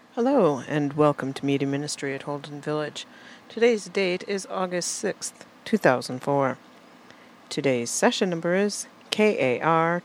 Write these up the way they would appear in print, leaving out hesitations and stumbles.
Hello, and welcome to Media Ministry at Holden Village. Today's date is August 6th, 2004. Today's session number is KAR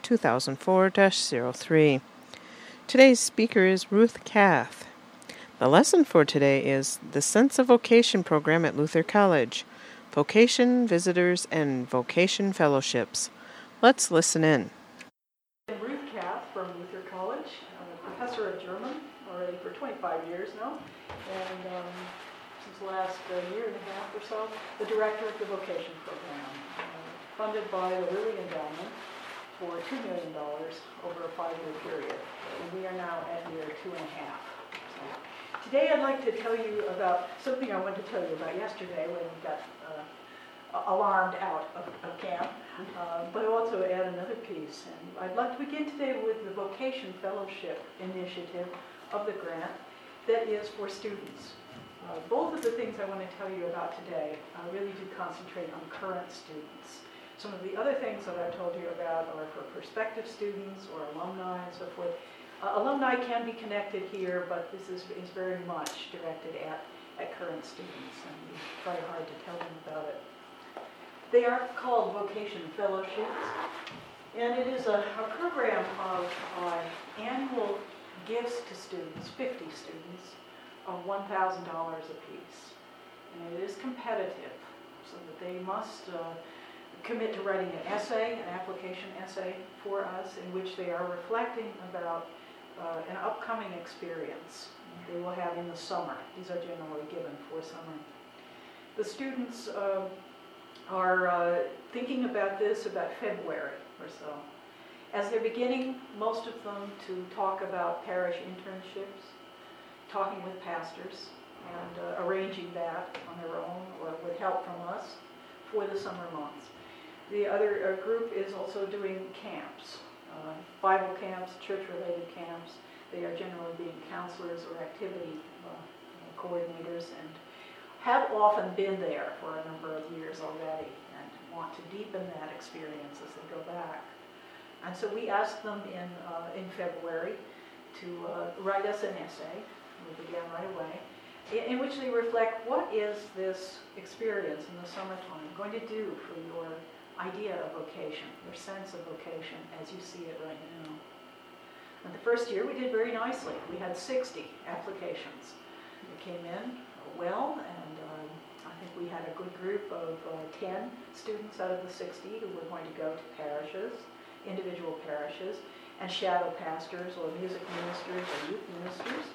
2004-03. Today's speaker is Ruth Kath. The lesson for today is the Sense of Vocation program at Luther College, Vocation Visitors and Vocation Fellowships. Let's listen in. I'm Ruth Kath from Luther College. I'm a professor of German already for 25 years now, and since the last year and a half or so, the director of the vocation program, funded by the Lilly Endowment for $2 million over a 5-year period. And we are now at year 2.5. So today I'd like to tell you about something I wanted to tell you about yesterday when we got alarmed out of camp, but also add another piece. And I'd like to begin today with the Vocation Fellowship initiative of the grant that is for students. Both of the things I want to tell you about today really do concentrate on current students. Some of the other things that I've told you about are for prospective students or alumni and so forth. Alumni can be connected here, but this is very much directed at current students, and we try hard to tell them about it. They are called Vocation Fellowships, and it is a program of annual gifts to students, 50 students, of $1,000 apiece. And it is competitive, so that they must commit to writing an essay, an application essay for us, in which they are reflecting about an upcoming experience they will have in the summer. These are generally given for summer. The students are thinking about this about February or so. As they're beginning, most of them, to talk about parish internships, talking with pastors, and arranging that on their own or with help from us for the summer months. The other group is also doing camps, Bible camps, church-related camps. They are generally being counselors or activity coordinators, and have often been there for a number of years already and want to deepen that experience as they go back. And so we asked them in February to write us an essay. We began right away, in which they reflect what is this experience in the summertime going to do for your idea of vocation, your sense of vocation as you see it right now. And the first year we did very nicely. We had 60 applications. They came in well, and I think we had a good group of 10 students out of the 60 who were going to go to parishes, individual parishes, and shadow pastors or music ministers or youth ministers.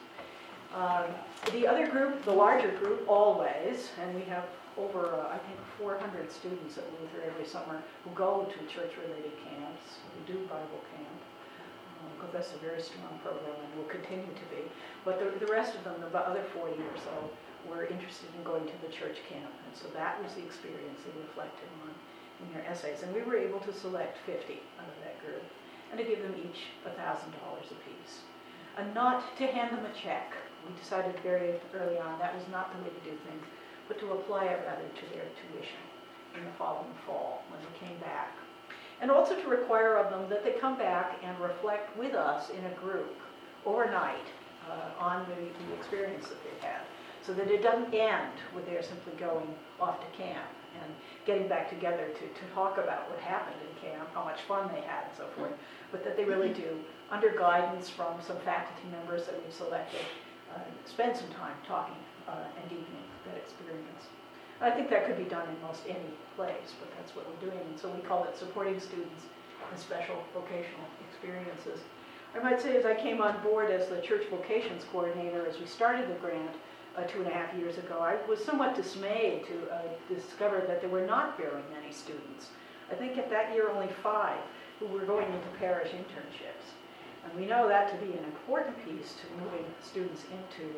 The other group, the larger group, always, and we have over, I think, 400 students at Luther every summer who go to church-related camps, who do Bible camp, because that's a very strong program and will continue to be. But the rest of them, the other 40 or so, were interested in going to the church camp, and so that was the experience they reflected on in their essays. And we were able to select 50 out of that group, and to give them each $1,000 apiece. And not to hand them a check. We decided very early on that was not the way to do things, but to apply it rather to their tuition in the following fall when they came back. And also to require of them that they come back and reflect with us in a group overnight on the experience that they've had, so that it doesn't end with their simply going off to camp and getting back together to talk about what happened in camp, how much fun they had, and so forth, but that they really do, under guidance from some faculty members that we've selected, spend some time talking and deepening that experience. I think that could be done in most any place, but that's what we're doing, and so we call it supporting students in special vocational experiences. I might say, as I came on board as the church vocations coordinator, as we started the grant 2.5 years ago, I was somewhat dismayed to discover that there were not very many students. I think at that year only 5 who were going into parish internships. And we know that to be an important piece to moving students into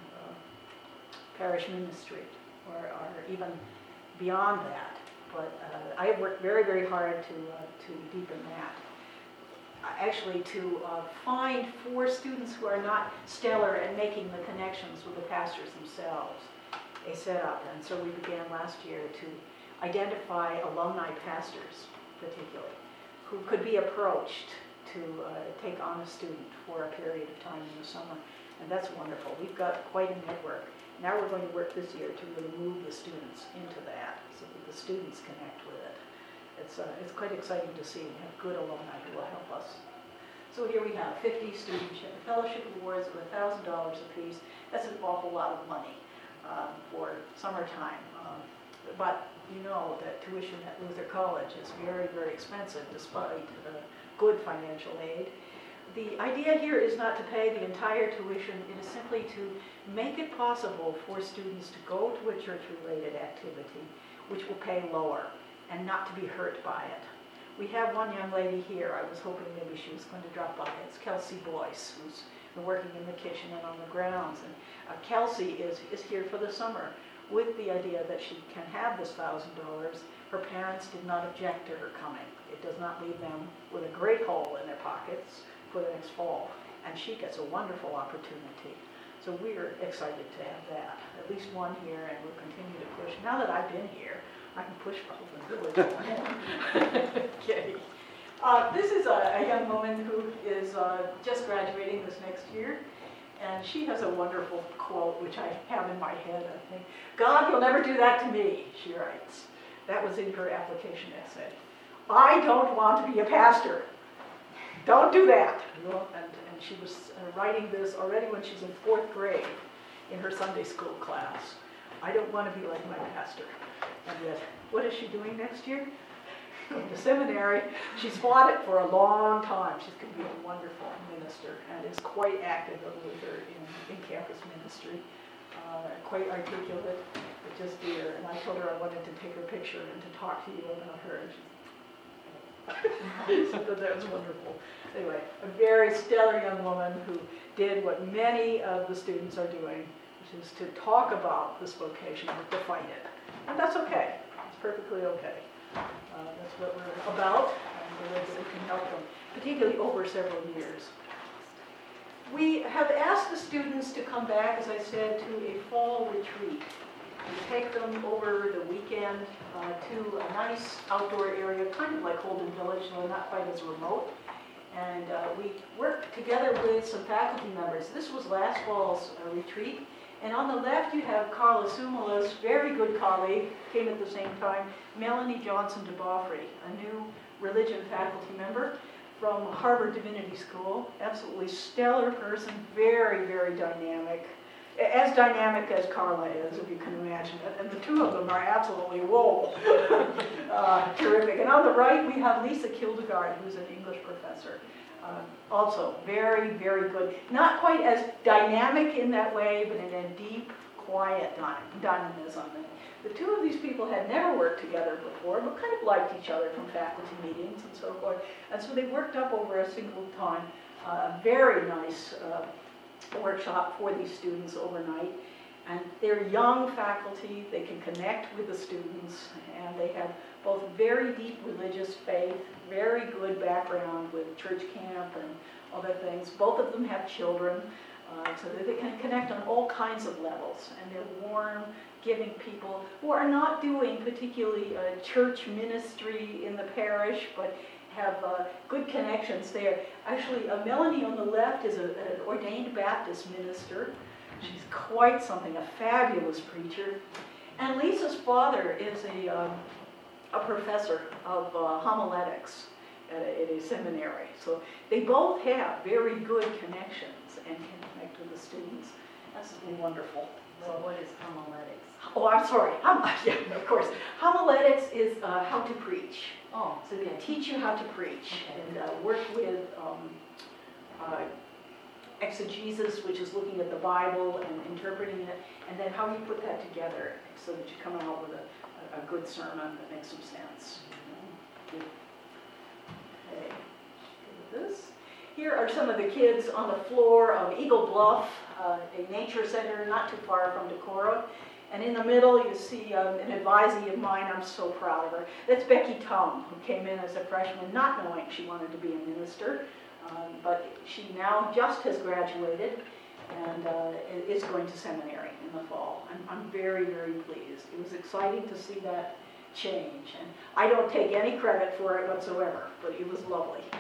parish ministry, or even beyond that. But I have worked very, very hard to deepen that. Actually, to find for students who are not stellar at making the connections with the pastors themselves, a setup. And so we began last year to identify alumni pastors, particularly, who could be approached to take on a student for a period of time in the summer. And that's wonderful. We've got quite a network. Now we're going to work this year to really move the students into that so that the students connect with it. It's quite exciting to see and have good alumni who will help us. So here we have 50 student fellowship awards of $1,000 apiece. That's an awful lot of money for summertime. But you know that tuition at Luther College is very, very expensive despite good financial aid. The idea here is not to pay the entire tuition. It is simply to make it possible for students to go to a church-related activity which will pay lower and not to be hurt by it. We have one young lady here. I was hoping maybe she was going to drop by. It's Kelsey Boyce, who's been working in the kitchen and on the grounds. And Kelsey is here for the summer with the idea that she can have this $1,000. Her parents did not object to her coming. It does not leave them with a great hole in their pockets for the next fall. And she gets a wonderful opportunity. So we're excited to have that. At least one here, and we'll continue to push. Now that I've been here, I can push Holden Village more. Okay. This is a young woman who is just graduating this next year. And she has a wonderful quote, which I have in my head, I think. "God, you'll never do that to me," she writes. That was in her application essay. "I don't want to be a pastor. Don't do that." And she was writing this already when she's in 4th grade in her Sunday school class. "I don't want to be like my pastor." And yet, what is she doing next year? Going to seminary. She's fought it for a long time. She's going to be a wonderful minister and is quite active at Luther in campus ministry. Quite articulate, but just dear. And I told her I wanted to take her picture and to talk to you about her. And she said that was wonderful. Anyway, a very stellar young woman who did what many of the students are doing, which is to talk about this vocation and to fight it. And that's okay. It's perfectly okay. That's what we're about, and the way that we can help them, particularly over several years. We have asked the students to come back, as I said, to a fall retreat. We take them over the weekend to a nice outdoor area, kind of like Holden Village, though not quite as remote. And we work together with some faculty members. This was last fall's retreat. And on the left, you have Carla Sumala's very good colleague, came at the same time, Melanie Johnson de Beaufry, a new religion faculty member from Harvard Divinity School. Absolutely stellar person, very, very dynamic. As dynamic as Carla is, if you can imagine it. And the two of them are absolutely, whoa, terrific. And on the right, we have Lisa Kildegard, who's an English professor. Also very, very good. Not quite as dynamic in that way, but in a deep, quiet dynamism. And the two of these people had never worked together before, but kind of liked each other from faculty meetings and so forth. And so they worked up over a single time a very nice workshop for these students overnight. And they're young faculty, they can connect with the students, and they have both very deep religious faith, very good background with church camp and other things. Both of them have children, so that they can connect on all kinds of levels. And they're warm, giving people who are not doing particularly church ministry in the parish, but have good connections there. Actually, Melanie on the left is an ordained Baptist minister. She's quite something, a fabulous preacher. And Lisa's father is a professor of homiletics at a seminary. So they both have very good connections and can connect with the students. That's wonderful. So what is homiletics? Oh, I'm sorry. Yeah, of course. Homiletics is how to preach. Oh, So they teach you how to preach Okay. and work with exegesis, which is looking at the Bible and interpreting it, and then how you put that together so that you come out with a good sermon that makes some sense. Okay, look at this. Here are some of the kids on the floor of Eagle Bluff, a nature center not too far from Decorah. And in the middle, you see an advisee of mine. I'm so proud of her. That's Becky Tum, who came in as a freshman not knowing she wanted to be a minister. But she now just has graduated and is going to seminary in the fall. I'm very, very pleased. It was exciting to see that change. And I don't take any credit for it whatsoever, but it was lovely.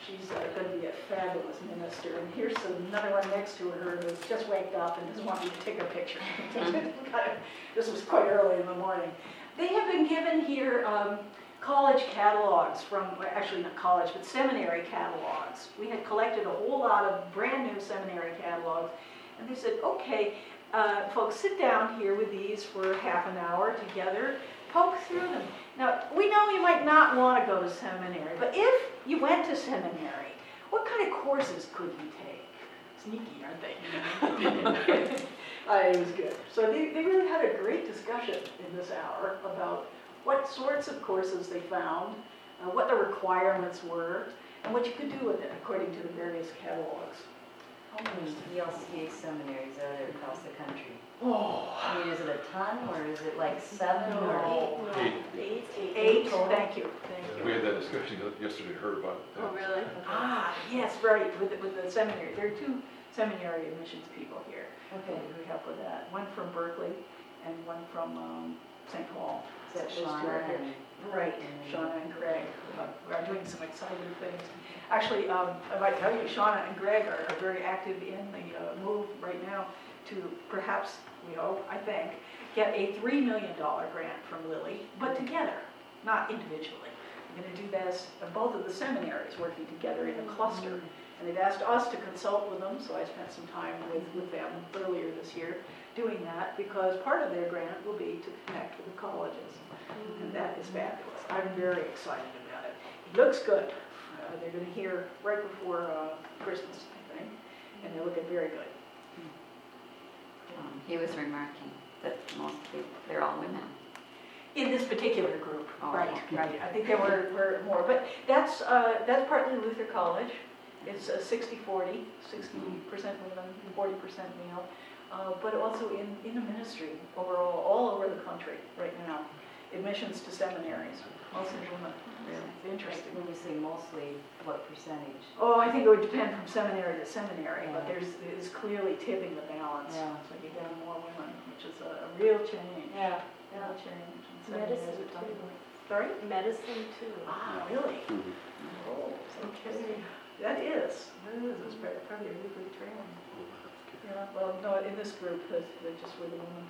She's going to be a fabulous minister. And here's another one next to her who's just waked up and doesn't want me to take her picture. This was quite early in the morning. They have been given here college catalogs from, actually not college, but seminary catalogs. We had collected a whole lot of brand new seminary catalogs. And they said, okay, folks, sit down here with these for half an hour together, poke through them. Now, we know you might not want to go to seminary, but if you went to seminary, what kind of courses could you take? Sneaky, aren't they? It was good. So they really had a great discussion in this hour about what sorts of courses they found, what the requirements were, and what you could do with it according to the various catalogs. How many ELCA seminaries are there across the country? Oh, I mean, is it a ton, or is it like 7 or No. 8? eight, total? thank you. We had that discussion yesterday, heard about it. Oh, really? Yes, right, with the seminary. There are 2 seminary admissions people here Okay. who help with that. One from Berkeley and one from St. Paul. Is that Those two Shauna are here. and... Right, Shauna and Greg who are doing some exciting things. Actually, I might tell you, Shauna and Greg are very active in the move right now to perhaps, we hope, I think, get a $3 million grant from Lilly, but together, not individually. We're going to do this, both of the seminaries working together in a cluster. And they've asked us to consult with them, so I spent some time with them earlier this year doing that, because part of their grant will be to connect with the colleges. And that is fabulous. I'm very excited about it. It looks good. They're going to hear right before Christmas, I think, and they're looking very good. He was remarking that mostly they're all women. In this particular group, Oh, right, okay. right. I think there were more, but that's partly Luther College. It's 60-40, 60% women, 40% male, but also in the ministry overall, all over the country right now. Admissions to seminaries, mostly women. It's interesting. When you say mostly, what percentage? Oh, I think it would depend from seminary to seminary, but it's clearly tipping the balance. Yeah. So you get more women, which is a real change. Yeah. Real change. And Medicine seminaries are too. tough. Sorry? Medicine too. Ah, really? Oh, okay. That is it's probably a really good training. Yeah, well, no, in this group, they're just with a woman.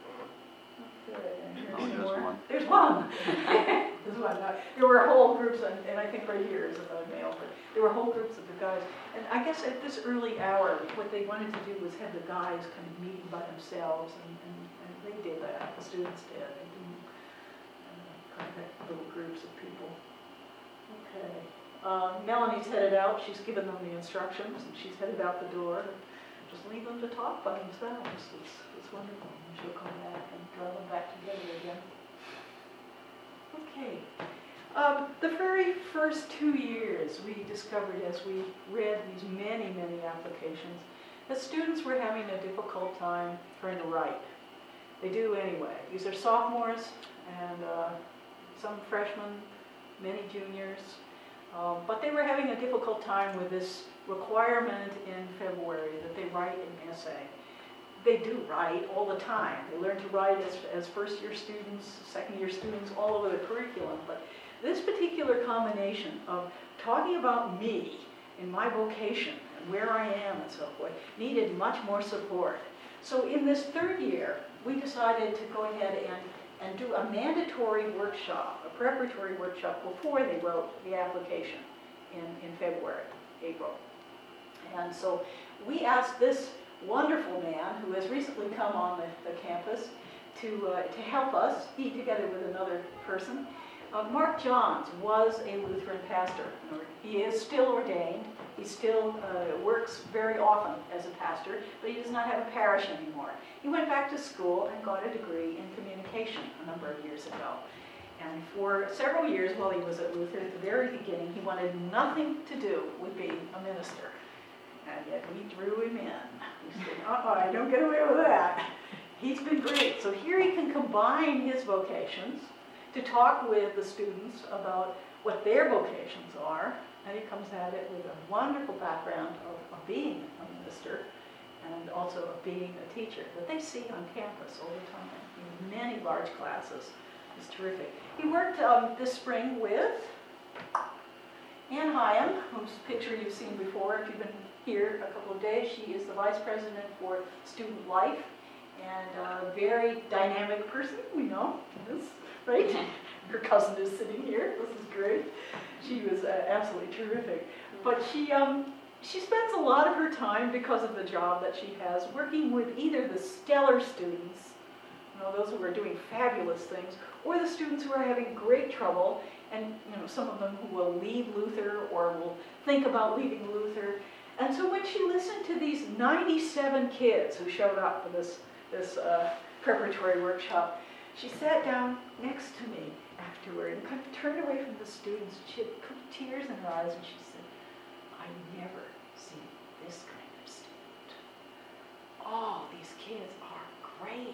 Okay, and here's some more. There's one. There's one. There were whole groups, and I think for years of male, but there were whole groups of the guys. And I guess at this early hour, what they wanted to do was have the guys kind of meeting by themselves, and they did that. The students did. They didn't contact little groups of people. Okay. Melanie's headed out. She's given them the instructions, and she's headed out the door. Just leave them to talk by themselves. It's wonderful. And she'll come back and draw them back together again. Okay. The very first 2 years, we discovered as we read these many, many applications that students were having a difficult time trying to write. They do anyway. These are sophomores and some freshmen, many juniors. But they were having a difficult time with this requirement in February that they write an essay. They do write all the time. They learn to write as first-year students, second-year students, all over the curriculum. But this particular combination of talking about me and my vocation and where I am and so forth needed much more support. So in this 3rd year, we decided to go ahead and do a mandatory workshop, a preparatory workshop before they wrote the application in February, April. And so we asked this wonderful man who has recently come on the campus to help us, he together with another person. Mark Johns was a Lutheran pastor. He is still ordained. He still works very often as a pastor, but he does not have a parish anymore. He went back to school and got a degree in communication a number of years ago. And for several years while he was at Luther, at the very beginning, he wanted nothing to do with being a minister. And yet we drew him in. We said, I don't get away with that. He's been great. So here he can combine his vocations to talk with the students about what their vocations are, and he comes at it with a wonderful background of being a minister and also of being a teacher that they see on campus all the time in many large classes. It's terrific. He worked this spring with Ann Hyam, whose picture you've seen before if you've been here a couple of days. She is the Vice President for Student Life and a very dynamic person, we know this, right? Her cousin is sitting here. This is great. She was absolutely terrific. But she spends a lot of her time, because of the job that she has, working with either the stellar students, those who are doing fabulous things, or the students who are having great trouble, and some of them who will leave Luther or will think about leaving Luther. And so when she listened to these 97 kids who showed up for this preparatory workshop, she sat down next to me afterward and kind of turned away from the students. She had tears in her eyes, and she said, "I've never seen this kind of student. Oh, these kids are great.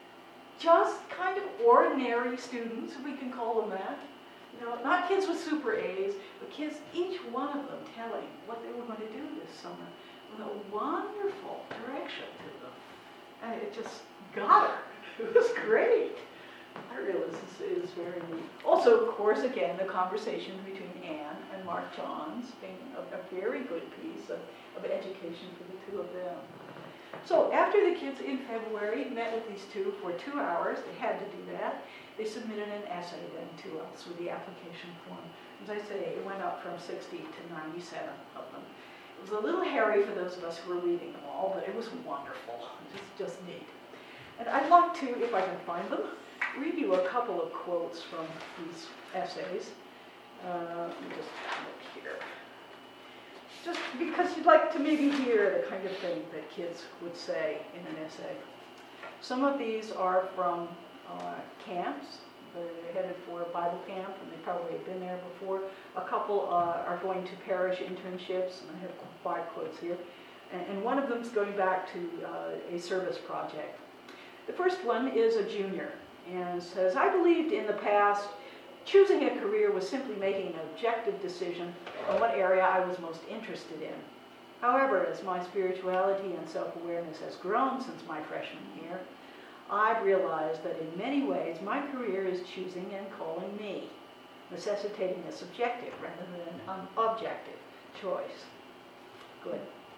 Just kind of ordinary students, we can call them that. Not kids with super A's, but kids, each one of them telling what they were going to do this summer with a wonderful direction to them. And it just got her. It was great. I realize this is very neat. Also, of course, again, the conversation between Anne and Mark Johns being a very good piece of education for the two of them. So after the kids in February met with these two for 2 hours, they had to do that, they submitted an essay then to us with the application form. As I say, it went up from 60 to 97 of them. It was a little hairy for those of us who were reading them all, but it was wonderful. It was just neat. And I'd like to, if I can find them, read you a couple of quotes from these essays. Let me just look here. Just because you'd like to maybe hear the kind of thing that kids would say in an essay. Some of these are from camps. They're headed for a Bible camp, and they probably have been there before. A couple are going to parish internships, and I have 5 quotes here. And one of them is going back to a service project. The first one is a junior, and says, "I believed in the past choosing a career was simply making an objective decision on what area I was most interested in. However, as my spirituality and self-awareness has grown since my freshman year, I've realized that in many ways my career is choosing and calling me, necessitating a subjective rather than an objective choice." Good.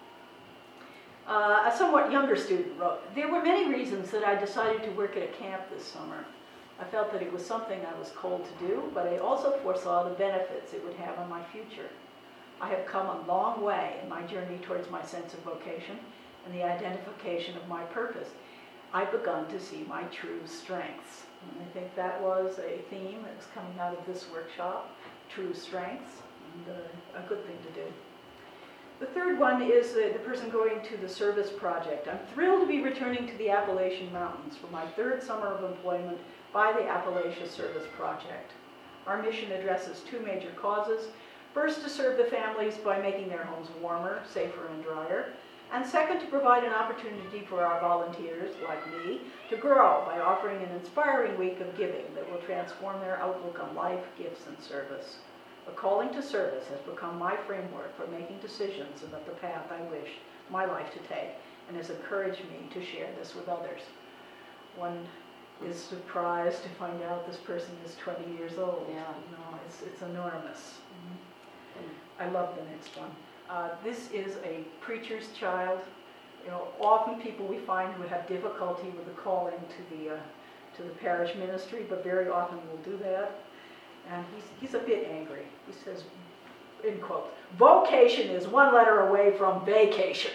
A somewhat younger student wrote, "There were many reasons that I decided to work at a camp this summer. I felt that it was something I was called to do, but I also foresaw the benefits it would have on my future. I have come a long way in my journey towards my sense of vocation and the identification of my purpose. I've begun to see my true strengths." And I think that was a theme that was coming out of this workshop, true strengths, and a good thing to do. The third one is the person going to the service project. "I'm thrilled to be returning to the Appalachian Mountains for my 3rd summer of employment by the Appalachia Service Project. Our mission addresses 2 major causes. First, to serve the families by making their homes warmer, safer, and drier. And second, to provide an opportunity for our volunteers, like me, to grow by offering an inspiring week of giving that will transform their outlook on life, gifts, and service. A calling to service has become my framework for making decisions about the path I wish my life to take, and has encouraged me to share this with others." One is surprised to find out this person is 20 years old. Yeah. No, it's enormous. I love the next one. This is a preacher's child. Often people we find who have difficulty with the calling to the parish ministry, but very often will do that. And he's a bit angry. He says, in quote, "Vocation is 1 letter away from vacation."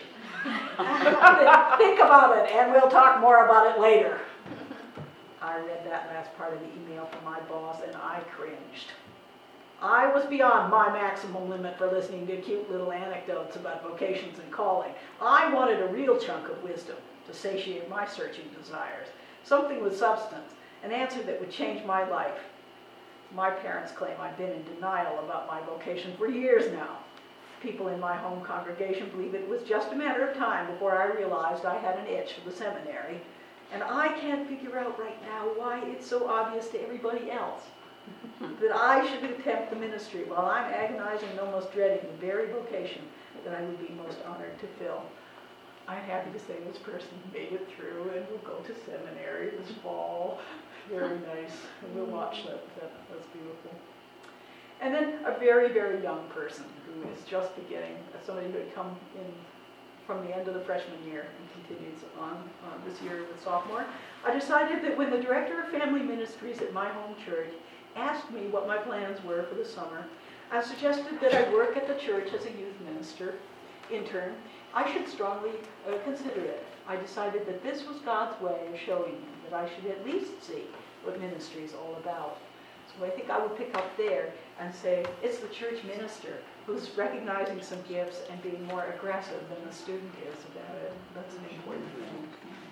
Think about it, and we'll talk more about it later. I read that last part of the email from my boss, and I cringed. I was beyond my maximum limit for listening to cute little anecdotes about vocations and calling. I wanted a real chunk of wisdom to satiate my searching desires, something with substance, an answer that would change my life. My parents claim I've been in denial about my vocation for years now. People in my home congregation believe it was just a matter of time before I realized I had an itch for the seminary, and I can't figure out right now why it's so obvious to everybody else that I should attempt the ministry while I'm agonizing and almost dreading the very vocation that I would be most honored to fill. I'm happy to say this person made it through and will go to seminary this fall. Very nice. And we'll watch that. That's beautiful. And then a very, very young person who is just beginning, somebody who had come in from the end of the freshman year and continues on this year with sophomore. I decided that when the director of family ministries at my home church asked me what my plans were for the summer, I suggested that I work at the church as a youth minister intern. I should strongly consider it. I decided that this was God's way of showing him that I should at least see what ministry is all about. So I think I would pick up there and say, it's the church minister who's recognizing some gifts and being more aggressive than the student is about it. That's an important thing.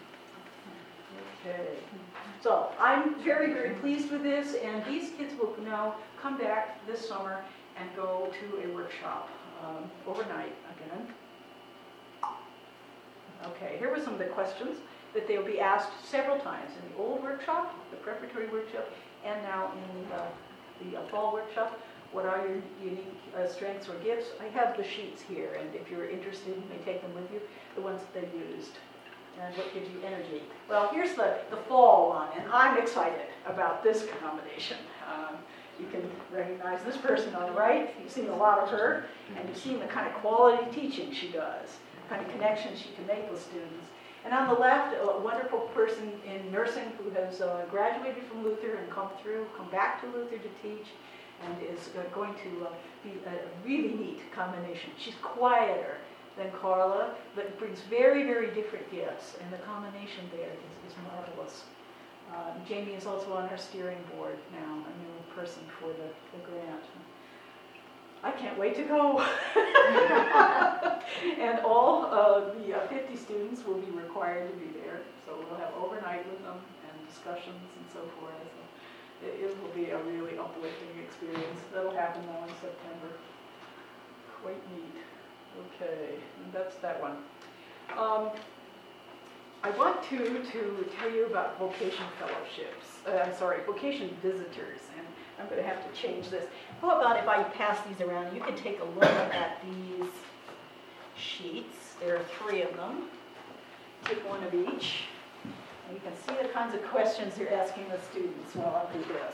Okay. So I'm very, very pleased with this, and these kids will now come back this summer and go to a workshop overnight again. Okay, here were some of the questions that they'll be asked several times in the old workshop, the preparatory workshop, and now in the fall workshop. What are your unique strengths or gifts? I have the sheets here, and if you're interested, you may take them with you, the ones that they used. And what gives you energy? Well, here's the fall one, and I'm excited about this combination. You can recognize this person on the right. You've seen a lot of her, and you've seen the kind of quality teaching she does, the kind of connections she can make with students. And on the left, a wonderful person in nursing who has graduated from Luther and come back to Luther to teach, and is going to be a really neat combination. She's quieter than Carla, but brings very, very different gifts, and the combination there is marvelous. Jamie is also on our steering board now, a new person for the grant. I can't wait to go. And all the 50 students will be required to be there, so we'll have overnight with them and discussions and so forth. So it will be a really uplifting experience. That'll happen now in September. Quite neat. Okay, and that's that one. I want to tell you about vocation fellowships. Vocation visitors, and I'm going to have to change this. How about if I pass these around? You can take a look at these sheets. There are 3 of them. Take one of each. And you can see the kinds of questions you're asking the students while I do this.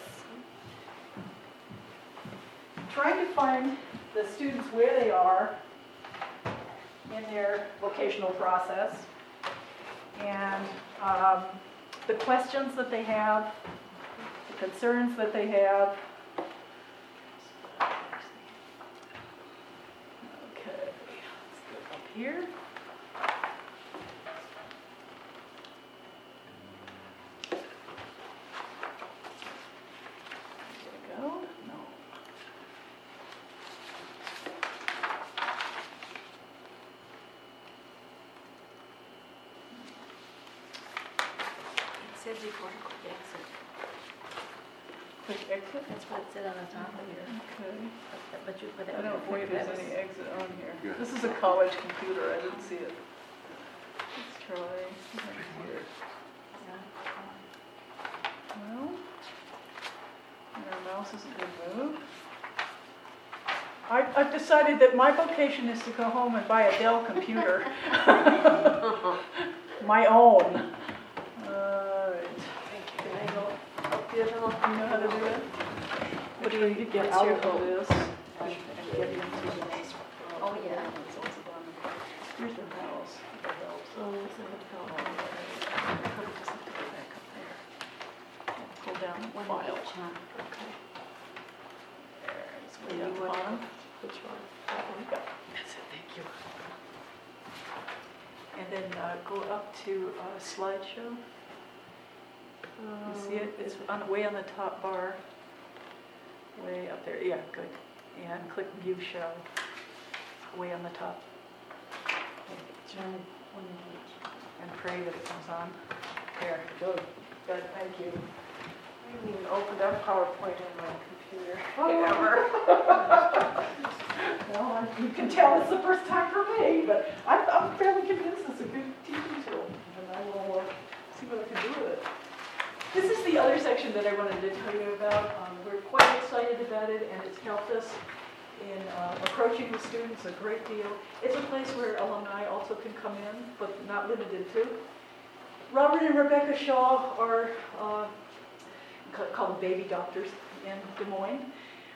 Trying to find the students where they are in their vocational process, and the questions that they have, the concerns that they have. Okay, let's go up here. There we go. No. It said before, quick exit. Quick exit? That's what it said on the top of here. Okay. But you put it. I don't think there's any exit on here. Yeah. This is a college computer, I didn't see it. Let's try right here. Well, our mouse isn't going to move. I've decided that my vocation is to go home and buy a Dell computer. My own. Can I go up here? You know how to do it? What do you need to get out of this? And get into this. Oh, yeah. Here's the mouse. That helps. Oh, it's not a Oh, problem. okay. Just have to go back up there. And pull down the One file. each, huh? Okay. There, it's way And down you the want- bottom. Which one? That one. That's it, thank you. And then go up to slideshow. You see it? It's way on the top bar. Way up there. Yeah, good. And click View Show. Way on the top. One each. And pray that it comes on. There, good. Good, thank you. I haven't even opened up PowerPoint on my computer ever. Well, you can tell it's the first time for me, but I'm fairly convinced it's a good teaching tool, and I will see what I can do with it. This is the other section that I wanted to tell you about. We're quite excited about it, and it's helped us in approaching the students a great deal. It's a place where alumni also can come in, but not limited to. Robert and Rebecca Shaw are called baby doctors in Des Moines.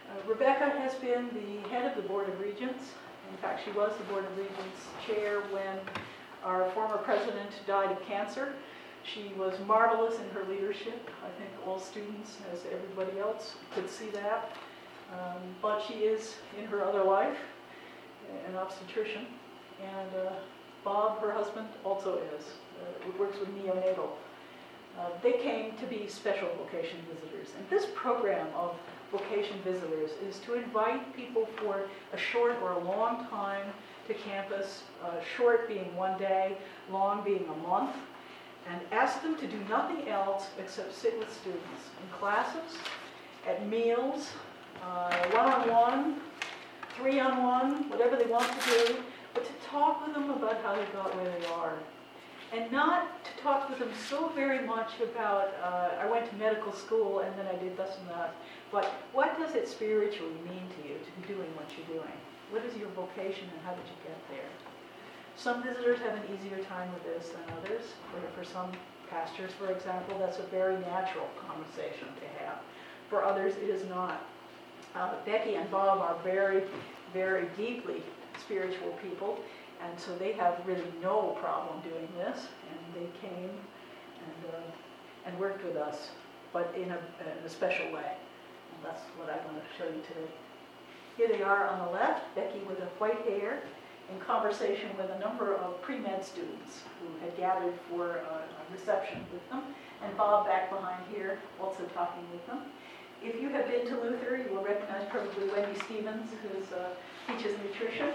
Rebecca has been the head of the Board of Regents. In fact, she was the Board of Regents chair when our former president died of cancer. She was marvelous in her leadership. I think all students, as everybody else, could see that. But she is, in her other life, an obstetrician. And Bob, her husband, also is. Works with neonatal. They came to be special vocation visitors. And this program of vocation visitors is to invite people for a short or a long time to campus, short being 1 day, long being a month, and ask them to do nothing else except sit with students in classes, at meals, one-on-one, three-on-one, whatever they want to do, but to talk with them about how they got where they are. And not to talk with them so very much about, I went to medical school and then I did this and that, but what does it spiritually mean to you to be doing what you're doing? What is your vocation and how did you get there? Some visitors have an easier time with this than others. For some pastors, for example, that's a very natural conversation to have. For others, it is not. Becky and Bob are very, very deeply spiritual people, and so they have really no problem doing this, and they came and worked with us, but in a special way. And that's what I want to show you today. Here they are on the left, Becky with the white hair, in conversation with a number of pre-med students who had gathered for a reception with them, and Bob back behind here, also talking with them. If you have been to Luther, you will recognize probably Wendy Stevens, who teaches nutrition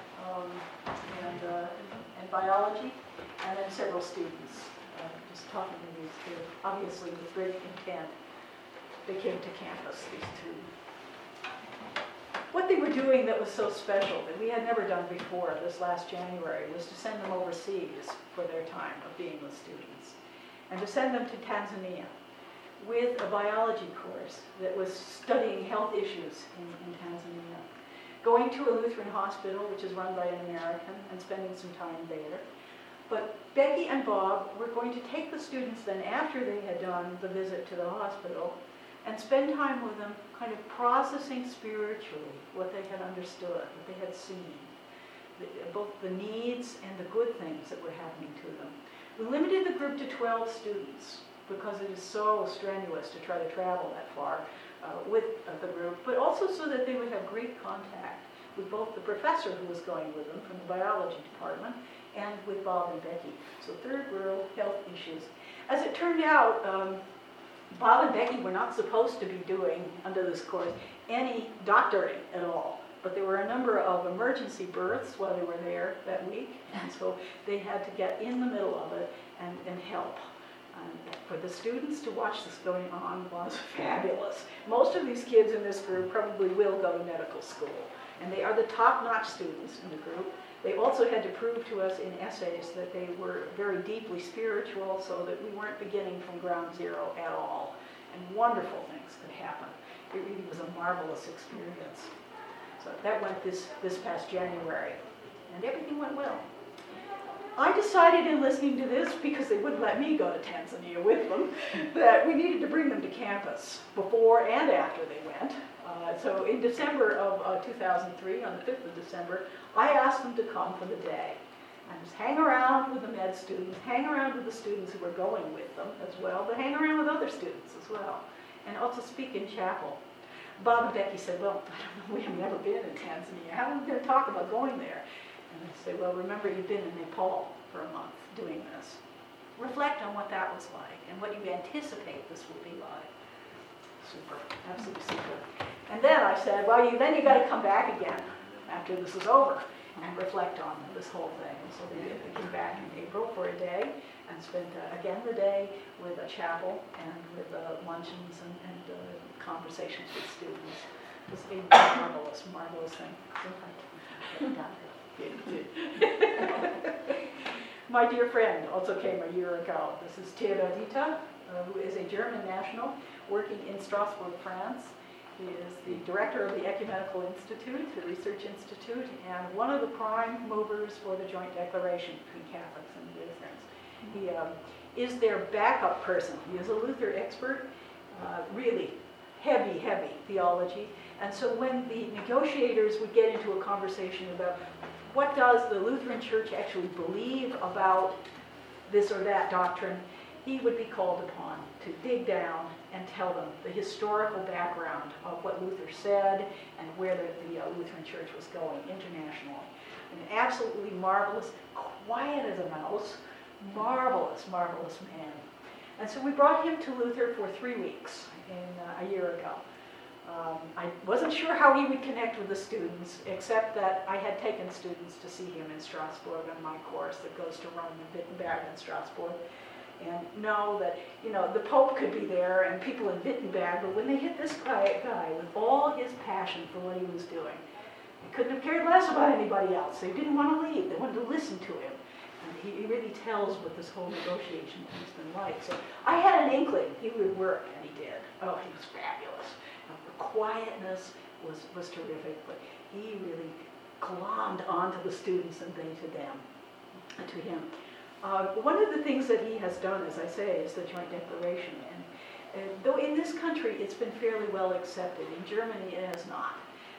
and biology, and then several students just talking to these two, obviously with great intent. They came to campus, these two. What they were doing that was so special, that we had never done before this last January, was to send them overseas for their time of being with students, and to send them to Tanzania with a biology course that was studying health issues in Tanzania. Going to a Lutheran hospital, which is run by an American, and spending some time there. But Becky and Bob were going to take the students then after they had done the visit to the hospital and spend time with them kind of processing spiritually what they had understood, what they had seen, both the needs and the good things that were happening to them. We limited the group to 12 students because it is so strenuous to try to travel that far with the group, but also so that they would have great contact with both the professor who was going with them from the biology department and with Bob and Becky. So third world health issues. As it turned out, Bob and Becky were not supposed to be doing, under this course, any doctoring at all. But there were a number of emergency births while they were there that week, and so they had to get in the middle of it and help. For the students to watch this going on was fabulous. Most of these kids in this group probably will go to medical school, and they are the top-notch students in the group. They also had to prove to us in essays that they were very deeply spiritual, so that we weren't beginning from ground zero at all. And wonderful things could happen. It really was a marvelous experience. So that went this past January, and everything went well. I decided in listening to this, because they wouldn't let me go to Tanzania with them, that we needed to bring them to campus before and after they went. So in December of 2003, on the 5th of December, I asked them to come for the day and just hang around with the med students, hang around with the students who were going with them as well, but hang around with other students as well, and also speak in chapel. Bob and Becky said, well, I don't know, we have never been in Tanzania. How are we going to talk about going there? And I say, well, remember you've been in Nepal for a month doing this. Reflect on what that was like and what you anticipate this will be like. Super, absolutely super. And then I said, well, then you got to come back again after this is over and reflect on this whole thing. And so they did. They came back in April for a day and spent again the day with a chapel and with luncheons and conversations with students. It was a marvelous, marvelous thing. My dear friend also came a year ago. This is Teodita, who is a German national working in Strasbourg, France. He is the director of the Ecumenical Institute, the Research Institute, and one of the prime movers for the Joint Declaration between Catholics and Lutherans. He is their backup person. He is a Luther expert, really heavy, heavy theology. And so when the negotiators would get into a conversation about what does the Lutheran Church actually believe about this or that doctrine, he would be called upon to dig down and tell them the historical background of what Luther said and where the Lutheran Church was going internationally. An absolutely marvelous, quiet as a mouse, marvelous, marvelous man. And so we brought him to Luther for 3 weeks a year ago. I wasn't sure how he would connect with the students, except that I had taken students to see him in Strasbourg on my course that goes to Rome and Wittenberg and Strasbourg, and know that, the Pope could be there and people in Wittenberg, but when they hit this quiet guy with all his passion for what he was doing, they couldn't have cared less about anybody else. They didn't want to leave. They wanted to listen to him. And he really tells what this whole negotiation thing's been like. So I had an inkling he would work, and he did. Oh, he was fabulous. The quietness was terrific, but he really glommed onto the students and they to them, and to him. One of the things that he has done, as I say, is the Joint Declaration. And though in this country it's been fairly well accepted, in Germany it has not.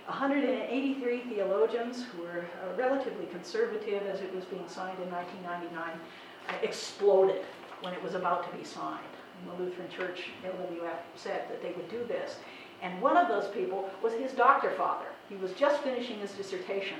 183 theologians who were relatively conservative as it was being signed in 1999 exploded when it was about to be signed. And the Lutheran Church, LWF, said that they would do this. And one of those people was his doctor father. He was just finishing his dissertation,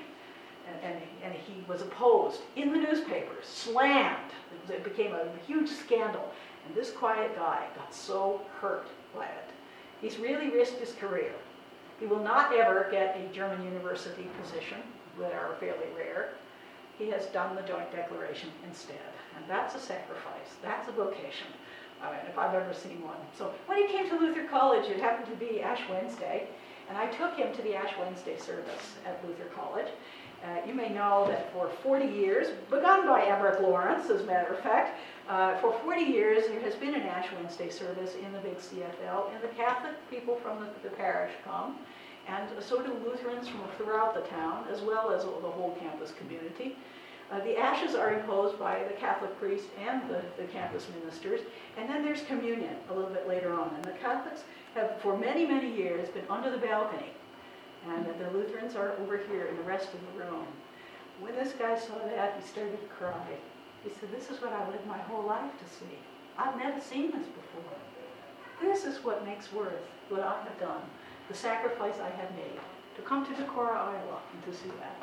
and he was opposed in the newspapers, slammed. It became a huge scandal. And this quiet guy got so hurt by it. He's really risked his career. He will not ever get a German university position, that are fairly rare. He has done the Joint Declaration instead. And that's a sacrifice. That's a vocation. If I've ever seen one. So when he came to Luther College, it happened to be Ash Wednesday, and I took him to the Ash Wednesday service at Luther College. You may know that for 40 years, begun by Emmerich Lawrence, as a matter of fact, for 40 years there has been an Ash Wednesday service in the big CFL, and the Catholic people from the parish come, and so do Lutherans from throughout the town, as well as the whole campus community. The ashes are imposed by the Catholic priest and the campus ministers, and then there's communion a little bit later on. And the Catholics have, for many, many years, been under the balcony, and the Lutherans are over here in the rest of the room. When this guy saw that, he started to cry. He said, "This is what I lived my whole life to see. I've never seen this before. This is what makes worth what I have done, the sacrifice I have made, to come to Decorah, Iowa, and to see that."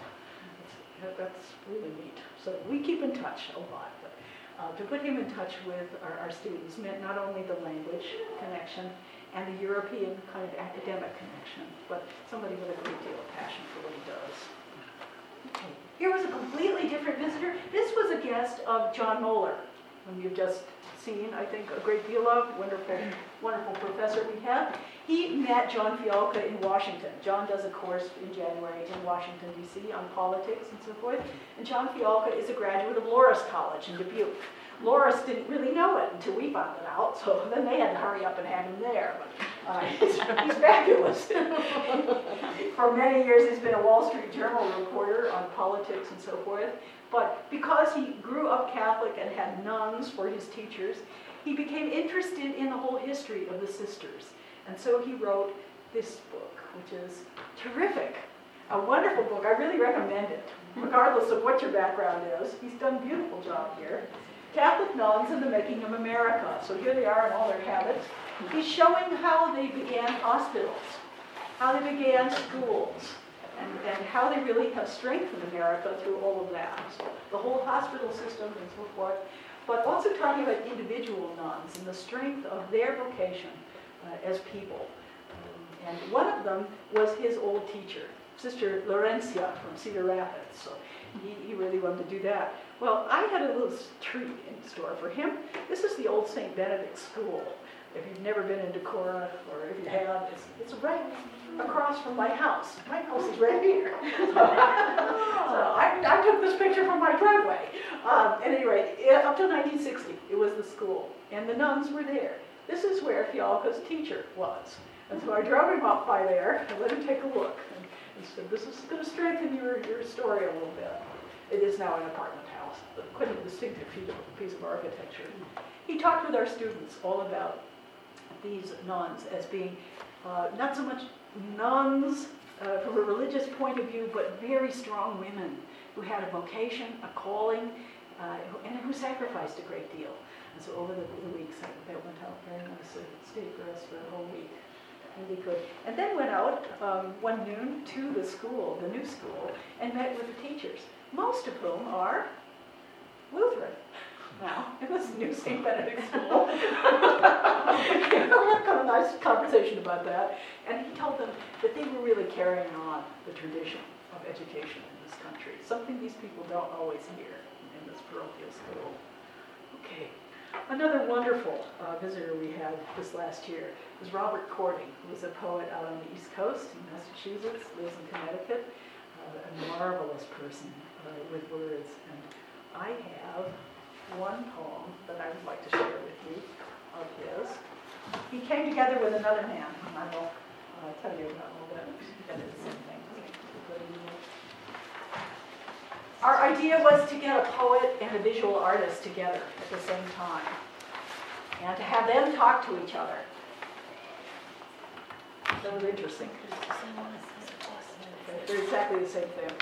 That's really neat. So we keep in touch a lot. But to put him in touch with our students meant not only the language connection and the European kind of academic connection, but somebody with a great deal of passion for what he does. Okay. Here was a completely different visitor. This was a guest of John Moeller, whom you've just seen, I think, a great deal of. Wonderful, wonderful professor we have. He met John Fialka in Washington. John does a course in January in Washington, D.C. on politics and so forth. And John Fialka is a graduate of Loras College in Dubuque. Loras didn't really know it until we found it out, so then they had to hurry up and have him there. But he's fabulous. For many years, he's been a Wall Street Journal reporter on politics and so forth. But because he grew up Catholic and had nuns for his teachers, he became interested in the whole history of the sisters. And so he wrote this book, which is terrific. A wonderful book. I really recommend it, regardless of what your background is. He's done a beautiful job here. Catholic Nuns and the Making of America. So here they are in all their habits. He's showing how they began hospitals, how they began schools, and how they really have strengthened America through all of that. So the whole hospital system and so forth. But also talking about individual nuns and the strength of their vocation as people. And one of them was his old teacher, Sister Laurentia from Cedar Rapids. So he really wanted to do that. Well, I had a little treat in store for him. This is the old St. Benedict School. If you've never been in Decorah, or if you have, it's right across from my house. My house is right here. So I took this picture from my driveway. At any rate, up to 1960, it was the school, and the nuns were there. This is where Fialka's teacher was. And so I drove him up by there and let him take a look. And said, "This is going to strengthen your story a little bit." It is now an apartment house, but quite a distinctive piece of architecture. He talked with our students all about these nuns as being Not so much nuns from a religious point of view, but very strong women who had a vocation, a calling, and who sacrificed a great deal. And so over the weeks, that went out very nicely. It stayed for us for a whole week. Really good. And then went out one noon to the school, the new school, and met with the teachers, most of whom are Lutheran. Now, it was New St. Benedict School. We had a nice conversation about that. And he told them that they were really carrying on the tradition of education in this country, something these people don't always hear in this parochial school. Okay. Another wonderful visitor we had this last year was Robert Cording, who was a poet out on the East Coast in Massachusetts, lives in Connecticut, a marvelous person with words. And I have one poem that I would like to share with you of his. He came together with another man, and I will tell you about all that. That is the same thing. Our idea was to get a poet and a visual artist together at the same time, and to have them talk to each other. That was interesting. They're exactly the same thing.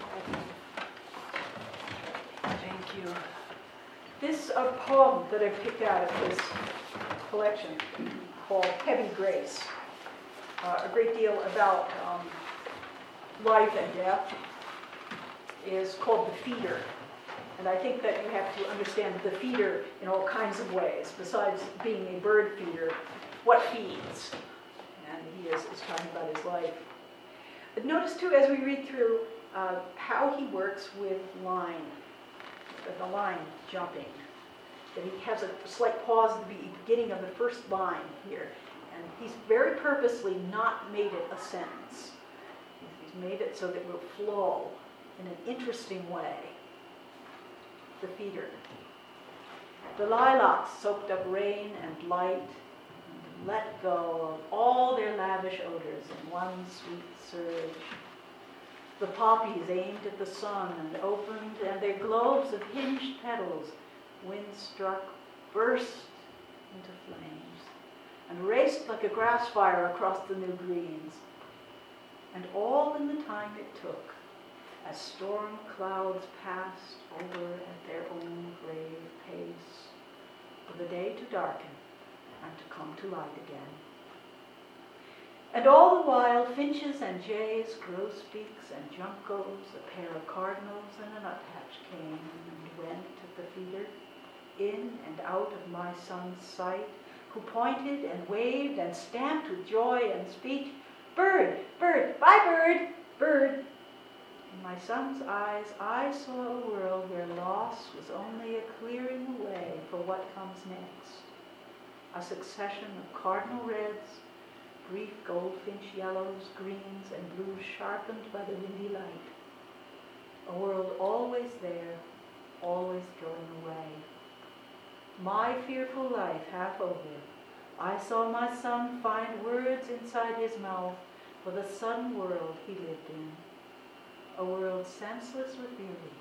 Thank you. This poem that I picked out of his collection, called Heavy Grace, a great deal about life and death, is called The Feeder. And I think that you have to understand the feeder in all kinds of ways. Besides being a bird feeder, what feeds? And he is talking about his life. But notice too, as we read through, how he works with line, the line jumping. That he has a slight pause at the beginning of the first line here. And he's very purposely not made it a sentence. He's made it so that it will flow in an interesting way. The feeder. The lilacs soaked up rain and light and let go of all their lavish odors in one sweet surge. The poppies aimed at the sun and opened, and their globes of hinged petals, wind-struck, burst into flames and raced like a grass fire across the new greens. And all in the time it took, as storm clouds passed over at their own grave pace, for the day to darken and to come to light again. And all the while, finches and jays, grosbeaks and juncos, a pair of cardinals and a nuthatch came and went at the feeder, in and out of my son's sight, who pointed and waved and stamped with joy and speech, "Bird, bird, bye bird, bird." In my son's eyes, I saw a world where loss was only a clearing away for what comes next. A succession of cardinal reds, brief goldfinch yellows, greens, and blues sharpened by the windy light. A world always there, always going away. My fearful life half over, I saw my son find words inside his mouth for the sudden world he lived in. A world senseless with beauty,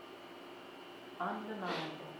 undeniable.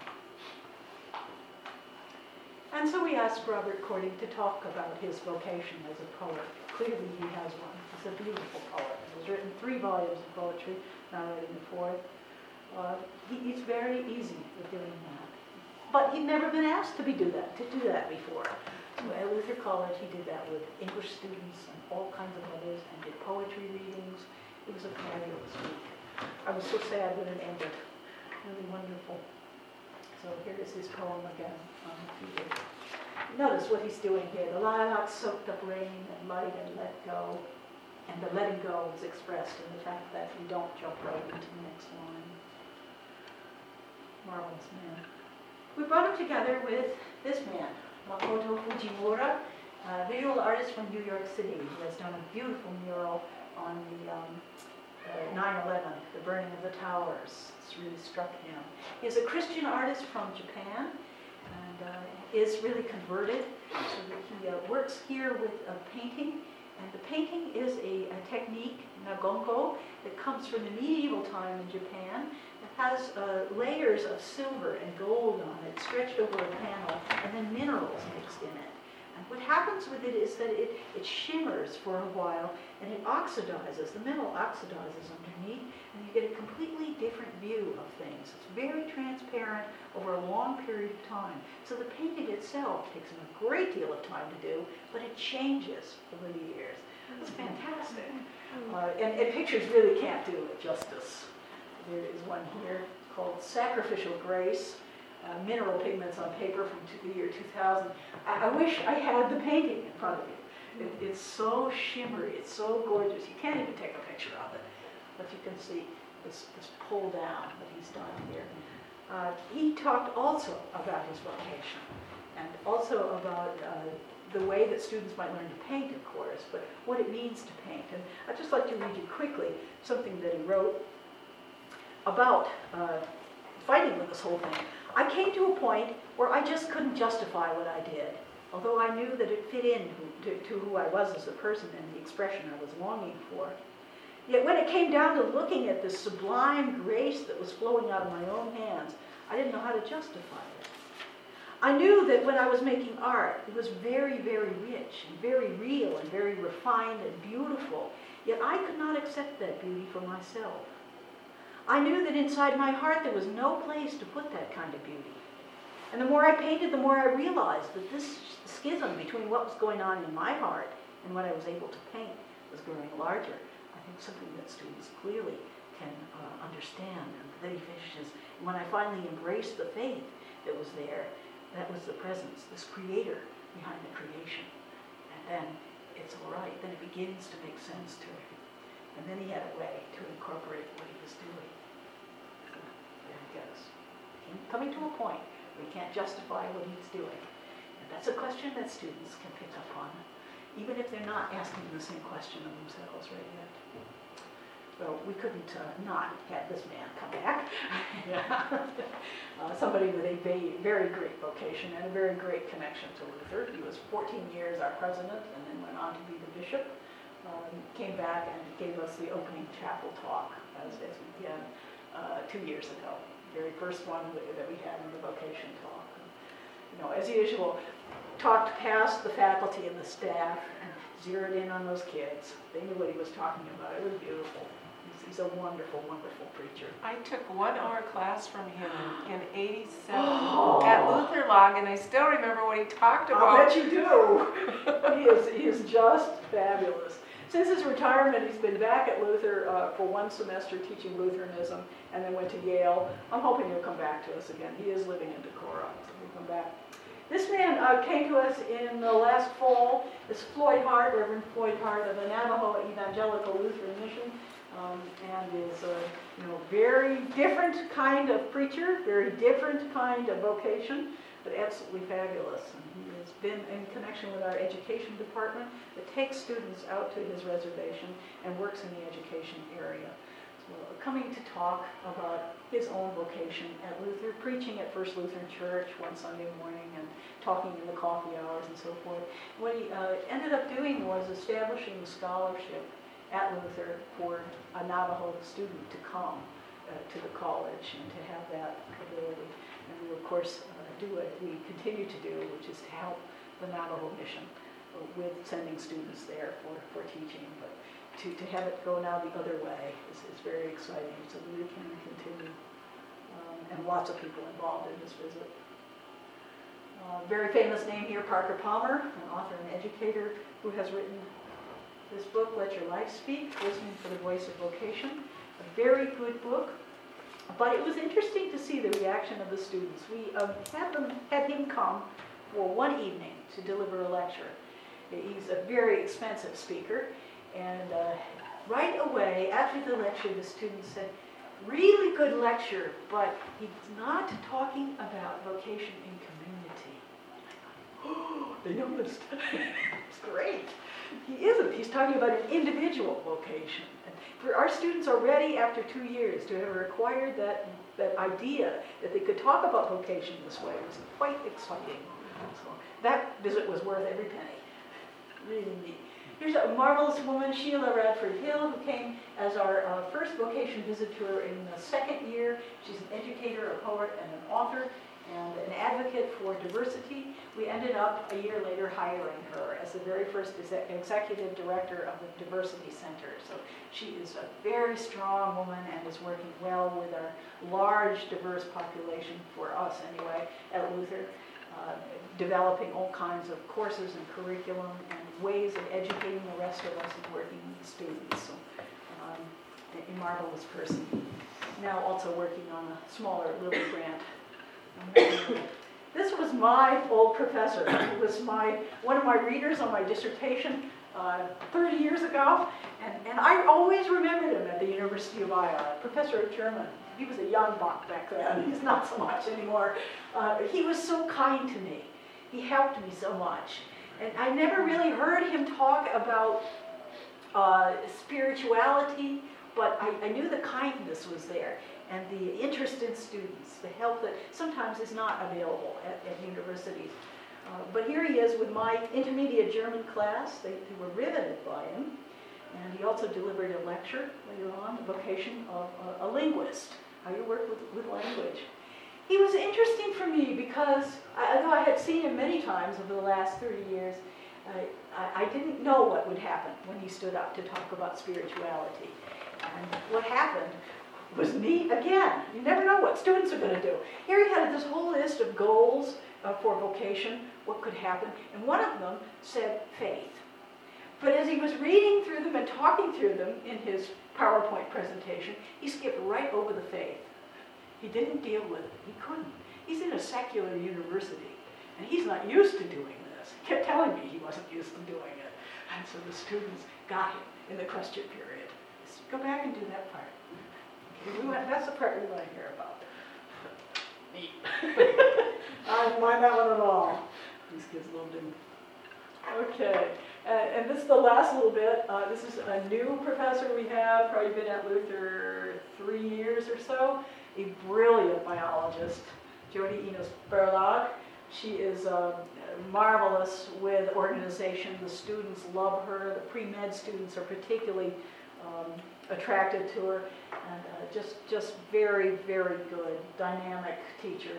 And so we asked Robert Cording to talk about his vocation as a poet. Clearly he has one. He's a beautiful poet. He's written 3 volumes of poetry, now writing the 4th. He's very easy with doing that. But he'd never been asked to do that before. So at Luther College he did that with English students and all kinds of others, and did poetry readings. It was a fabulous week. I was so sad when it ended. Really wonderful. So here is his poem again on the feeder. Notice what he's doing here. The lilacs soaked up rain and light and let go. And the letting go is expressed in the fact that you don't jump right into the next line. Marvelous man. We brought him together with this man, Makoto Fujimura, a visual artist from New York City, who has done a beautiful mural on the 9/11, the burning of the towers. It's really struck him. He is a Christian artist from Japan, and is really converted, so that he works here with a painting. And the painting is a technique, nagonko, that comes from the medieval time in Japan. It has layers of silver and gold on it, stretched over a panel, and then minerals mixed in it. And what happens with it is that it shimmers for a while and it oxidizes, the metal oxidizes underneath, and you get a completely different view of things. It's very transparent over a long period of time. So the painting itself takes a great deal of time to do, but it changes over the years. It's fantastic. And pictures really can't do it justice. There is one here called Sacrificial Grace, Mineral Pigments on Paper from the year 2000. I wish I had the painting in front of you. It's so shimmery, it's so gorgeous. You can't even take a picture of it. But you can see this pull down that he's done here. He talked also about his vocation and also about the way that students might learn to paint, of course, but what it means to paint. And I'd just like to read you quickly something that he wrote about fighting with this whole thing. I came to a point where I just couldn't justify what I did, although I knew that it fit in to who I was as a person and the expression I was longing for. Yet when it came down to looking at this sublime grace that was flowing out of my own hands, I didn't know how to justify it. I knew that when I was making art, it was very, very rich and very real and very refined and beautiful, yet I could not accept that beauty for myself. I knew that inside my heart there was no place to put that kind of beauty. And the more I painted, the more I realized that this schism between what was going on in my heart and what I was able to paint was growing larger. I think something that students clearly can understand. And then he finishes, when I finally embraced the faith that was there, that was the presence, this creator behind the creation. And then it's all right. Then it begins to make sense to him. And then he had a way to incorporate what he was doing. So there he goes. Coming to a point where he can't justify what he's doing. And that's a question that students can pick up on, even if they're not asking the same question of themselves right yet. So we couldn't not have this man come back. Somebody with a very great vocation and a very great connection to Luther. He was 14 years our president and then went on to be the bishop. Came back and gave us the opening chapel talk as we began 2 years ago. Very first one that we had in the vocation talk. As usual, talked past the faculty and the staff and zeroed in on those kids. They knew what he was talking about. It was beautiful. He's a wonderful, wonderful preacher. I took 1 hour class from him in 87 at Luther Log, and I still remember what he talked about. I bet you do. He is just fabulous. Since his retirement, he's been back at Luther for 1 semester teaching Lutheranism, and then went to Yale. I'm hoping he'll come back to us again. He is living in Decorah, so he'll come back. This man came to us in the last fall. It's Floyd Hart, Reverend Floyd Hart of the Navajo Evangelical Lutheran Mission, and is a very different kind of preacher, very different kind of vocation, but absolutely fabulous. And he has been in connection with our education department that takes students out to his reservation and works in the education area. So coming to talk about his own vocation at Luther, preaching at First Lutheran Church one Sunday morning and talking in the coffee hours and so forth. What he ended up doing was establishing a scholarship at Luther for a Navajo student to come to the college and to have that ability. And we, of course, do what we continue to do, which is to help the Navajo mission with sending students there for teaching. But to have it go now the other way is very exciting, so we can continue. And lots of people involved in this visit. Very famous name here, Parker Palmer, an author and educator who has written this book, Let Your Life Speak, Listening for the Voice of Vocation. A very good book, but it was interesting to see the reaction of the students. We had him come for one evening to deliver a lecture. He's a very expensive speaker, and right away, after the lecture, the students said, really good lecture, but he's not talking about vocation in community. Oh, they noticed. It's great. He isn't. He's talking about an individual vocation. And for our students already, after 2 years, to have acquired that idea that they could talk about vocation this way was quite exciting. So that visit was worth every penny. Really neat. Here's a marvelous woman, Sheila Radford Hill, who came as our first vocation visitor in the 2nd year. She's an educator, a poet, and an author. and an advocate for diversity. We ended up a year later hiring her as the very first executive director of the Diversity Center. So she is a very strong woman and is working well with our large diverse population, for us anyway, at Luther, developing all kinds of courses and curriculum and ways of educating the rest of us and working with the students. So, a marvelous person. Now also working on a smaller Lilly grant. This was my old professor. He was one of my readers on my dissertation 30 years ago, and I always remembered him at the University of Iowa, professor of German. He was a young buck back then. He's not so much anymore. He was so kind to me. He helped me so much. And I never really heard him talk about spirituality, but I knew the kindness was there and the interest in students, the help that sometimes is not available at universities. But here he is with my intermediate German class. They were riveted by him. And he also delivered a lecture later on, the vocation of a linguist, how you work with language. He was interesting for me because, although I had seen him many times over the last 30 years, I didn't know what would happen when he stood up to talk about spirituality. And what happened was me again. You never know what students are going to do. Here he had this whole list of goals for vocation, what could happen, and one of them said faith. But as he was reading through them and talking through them in his PowerPoint presentation, he skipped right over the faith. He didn't deal with it. He couldn't. He's in a secular university, and he's not used to doing this. He kept telling me he wasn't used to doing it. And so the students got him in the question period. He said, go back and do that part. Okay, that's the part we want to hear about. Neat. I didn't mind that one at all. These kids loved him. Okay. And this is the last little bit. This is a new professor we have, probably been at Luther 3 years or so, a brilliant biologist, Jody Enos Berlag. She is marvelous with organization. The students love her. The pre-med students are particularly attracted to her, and just very, very good, dynamic teacher.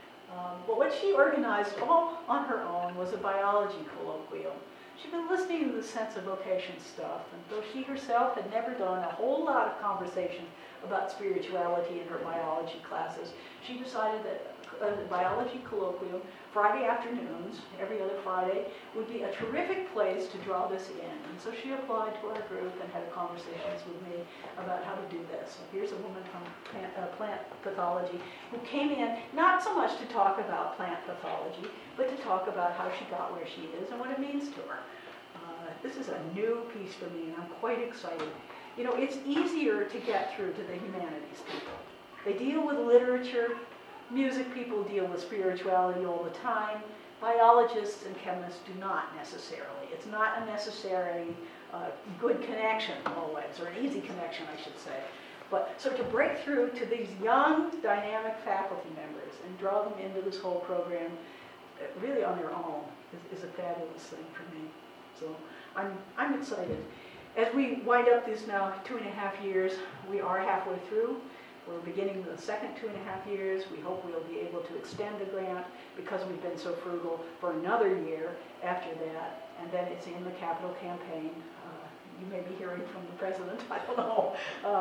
But what she organized all on her own was a biology colloquium. She'd been listening to the sense of vocation stuff, and though she herself had never done a whole lot of conversation about spirituality in her biology classes, she decided that a biology colloquium, Friday afternoons, every other Friday, would be a terrific place to draw this in. And so she applied to our group and had conversations with me about how to do this. So here's a woman from plant pathology who came in not so much to talk about plant pathology, but to talk about how she got where she is and what it means to her. This is a new piece for me, and I'm quite excited. You know, it's easier to get through to the humanities people. They deal with literature. Music people deal with spirituality all the time. Biologists and chemists do not necessarily. It's not a necessarily good connection always, or an easy connection, I should say. But so to break through to these young, dynamic faculty members and draw them into this whole program, really on their own, is a fabulous thing for me. So I'm excited. As we wind up these now 2.5 years, we are halfway through. We're beginning the second 2.5 years. We hope we'll be able to extend the grant because we've been so frugal for another year after that. And then it's in the capital campaign. You may be hearing from the president, I don't know,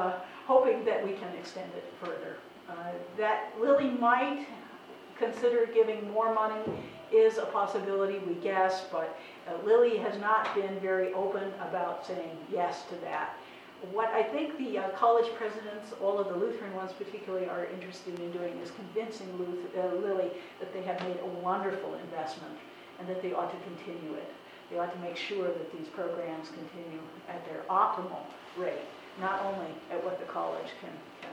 hoping that we can extend it further. That Lilly might consider giving more money is a possibility, we guess, but Lilly has not been very open about saying yes to that. What I think the college presidents, all of the Lutheran ones particularly, are interested in doing is convincing Lilly that they have made a wonderful investment and that they ought to continue it. They ought to make sure that these programs continue at their optimal rate, not only at what the college can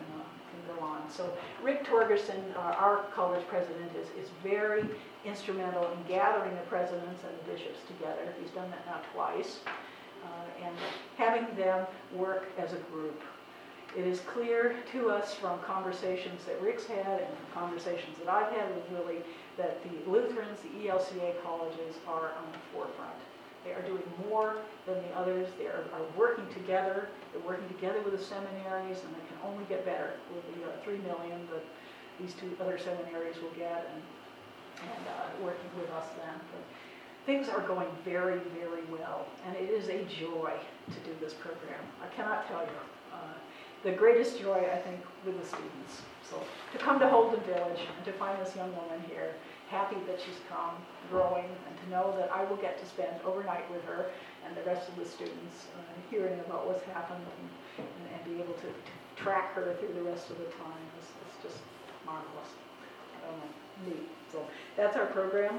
go on. So Rick Torgerson, our college president, is very instrumental in gathering the presidents and the bishops together. He's done that now twice. And having them work as a group. It is clear to us from conversations that Rick's had and from conversations that I've had with Lilly that the Lutherans, the ELCA colleges are on the forefront. They are doing more than the others. They are working together. They're working together with the seminaries, and it can only get better with the $3 million that these two other seminaries will get, and working with us then. But things are going very, very well, and it is a joy to do this program. I cannot tell you. The greatest joy, I think, with the students. So to come to Holden Village and to find this young woman here, happy that she's come, growing, and to know that I will get to spend overnight with her and the rest of the students, hearing about what's happened and be able to track her through the rest of the time is just marvelous. Neat. So that's our program.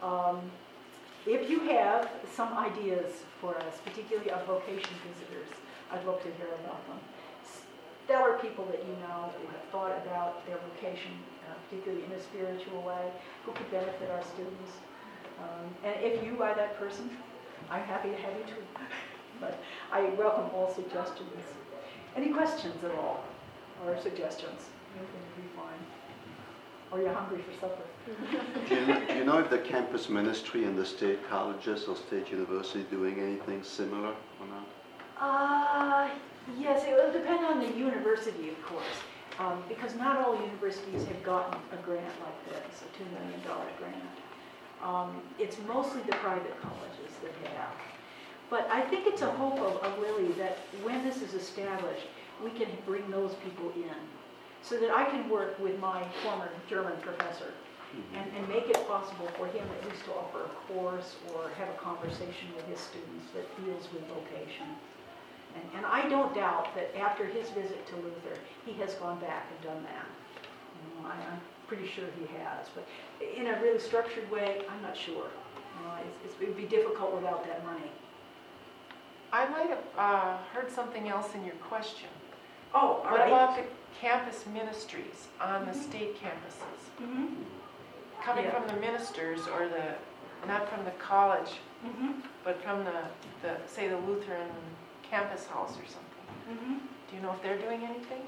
If you have some ideas for us, particularly of vocation visitors, I'd love to hear about them. Stellar people that you know who have thought about their vocation, particularly in a spiritual way, who could benefit our students. And if you are that person, I'm happy to have you too. But I welcome all suggestions. Any questions at all, or suggestions? Anything would be fine. Or you're hungry for supper. Do you know if the campus ministry and the state colleges or state university doing anything similar or not? Yes, it will depend on the university, of course, because not all universities have gotten a grant like this, a $2 million grant. It's mostly the private colleges that have. But I think it's a hope of Lily that when this is established, we can bring those people in, so that I can work with my former German professor and make it possible for him at least to offer a course or have a conversation with his students that deals with vocation. And I don't doubt that after his visit to Luther, he has gone back and done that. I'm pretty sure he has, but in a really structured way, I'm not sure. It would be difficult without that money. I might have heard something else in your question. Oh, all What right. about the campus ministries on the state campuses? Coming Yeah. from the ministers or not from the college, but from the say the Lutheran campus house or something. Do you know if they're doing anything?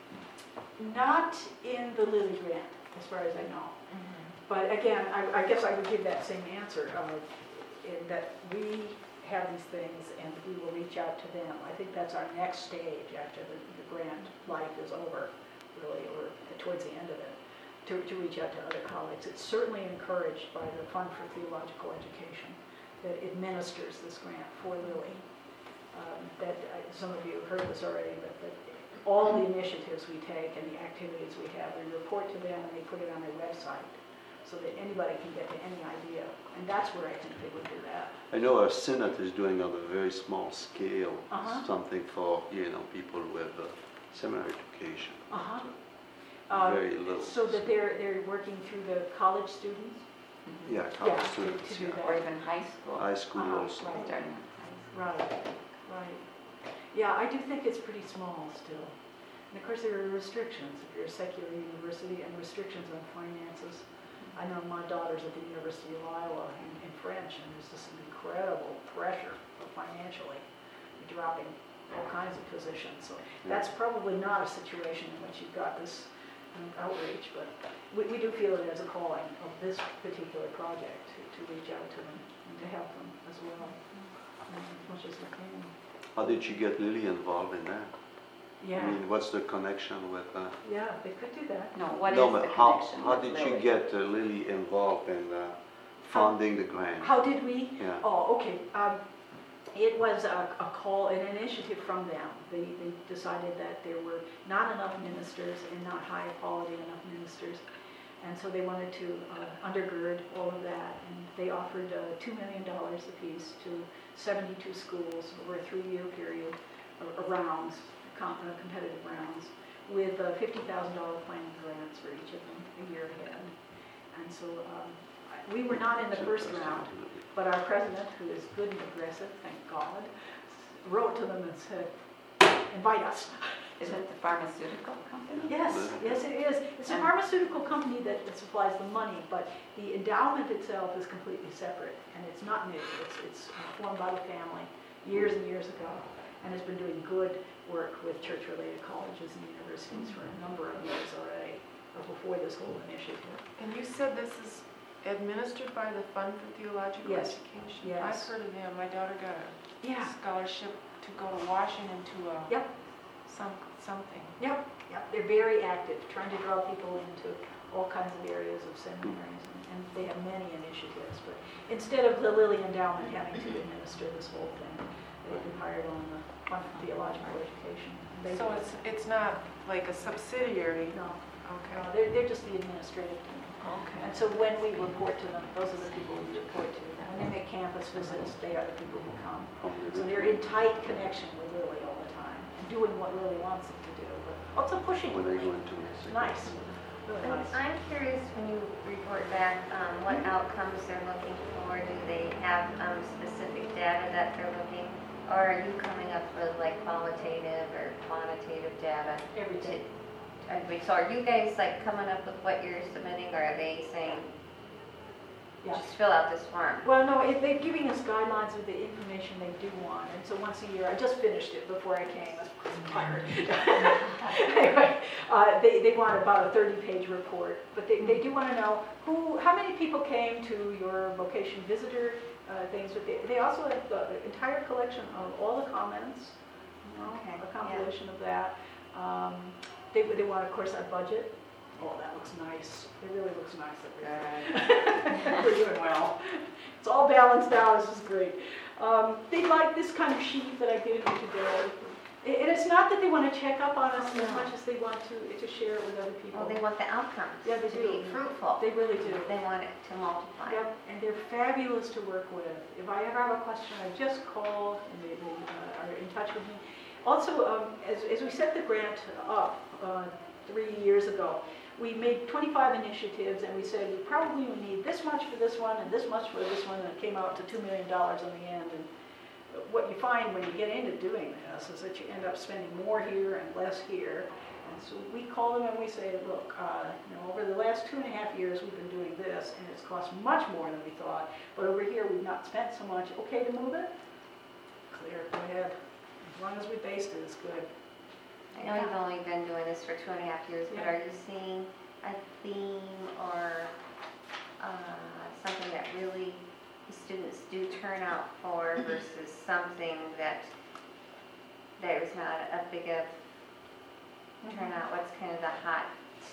Not in the Lilly grant, as far as I know. But again, I guess I would give that same answer, in that we have these things and we will reach out to them. I think that's our next stage after the grant life is over, really, or towards the end of it, to reach out to other colleagues. It's certainly encouraged by the Fund for Theological Education that administers this grant for Lilly. Some of you have heard this already, but all the initiatives we take and the activities we have, we report to them and they put it on their website so that anybody can get to any idea. And that's where I think they would do that. I know our synod is doing on a very small scale something for people with seminary education. Very little. So that they're working through the college students? Yeah, college to students. do Or that. even high school. High school also. Right. Starting in high Right. Yeah, I do think it's pretty small still. And of course there are restrictions if you're a secular university and restrictions on finances. I know my daughter's at the University of Iowa in French, and there's just an incredible pressure financially. You're dropping all kinds of positions. So that's probably not a situation in which you've got this outreach, but we do feel it as a calling of this particular project to reach out to them and to help them as well, as much as we can. How did you get Lily involved in that? Yeah, I mean, what's the connection with yeah, they could do that. No, what is no, the but how connection with did you Lilly? get Lily involved in funding the grant? How did we? Yeah. Oh, okay. It was a call, an initiative from them. They decided that there were not enough ministers and not high quality enough ministers. And so they wanted to undergird all of that. And they offered $2 million apiece to 72 schools over a 3-year period, rounds, competitive rounds, with $50,000 planning grants for each of them a year ahead. And so we were not in the first round, but our president, who is good and aggressive, thank God, wrote to them and said, invite us. Is it the pharmaceutical company? Yes, yes it is. It's a pharmaceutical company that supplies the money, but the endowment itself is completely separate, and it's not new. It's formed by the family years and years ago, and has been doing good work with church-related colleges and universities for a number of years already, before this whole initiative. And you said this is administered by the Fund for Theological Yes. Education? Yes. I've heard of them. My daughter got a Yeah. scholarship to go to Washington to Yep. some something. Yep, they're very active, trying to draw people into all kinds of areas of seminaries, and they have many initiatives. But instead of the Lilly Endowment having to administer this whole thing, they've hired on the Fund for Theological Education. They So do it. it's not like a subsidiary? No, Okay. they're just the administrative team. Okay. And so when we report to them, those are the people we report to. And when they make campus visits, they are the people who come. So they're in tight connection with Lilly all the time, and doing what Lilly wants them to do, but also pushing. When they go into It's nice, really nice. I'm curious, when you report back, what outcomes they're looking for? Do they have specific data that they're looking, or are you coming up with like qualitative or quantitative data? Every day. So are you guys like coming up with what you're submitting, or are they saying, Yeah. just fill out this form? Well, no, they're giving us guidelines of the information they do want, and so once a year, I just finished it before I came, I was tired. Anyway, they want about a 30-page report, but they do want to know how many people came to your vocation visitor things. But they also have the entire collection of all the comments, Okay, a compilation of that. They want, of course, our budget. Oh, that looks nice. It really looks nice up there. We're doing well. It's all balanced out. This is great. They like this kind of sheet that I gave you today. And it's not that they want to check up on us as much as they want to share it with other people. Well, they want the outcomes Yeah, they to do. be fruitful. They really do. They want it to multiply. Yep, and they're fabulous to work with. If I ever have a question, I just call, and they are in touch with me. Also, as we set the grant up 3 years ago, we made 25 initiatives, and we said we probably would need this much for this one and this much for this one, and it came out to $2 million in the end. And what you find when you get into doing this is that you end up spending more here and less here. And so we call them and we say, look, over the last 2.5 years we've been doing this, and it's cost much more than we thought, but over here we've not spent so much. Okay to move it? Clear, go ahead. As long as we based it, it's good. I know you've only been doing this for 2.5 years, but Yeah. are you seeing a theme or something that really the students do turn out for versus something that there is not a big of turnout? What's kind of the hot,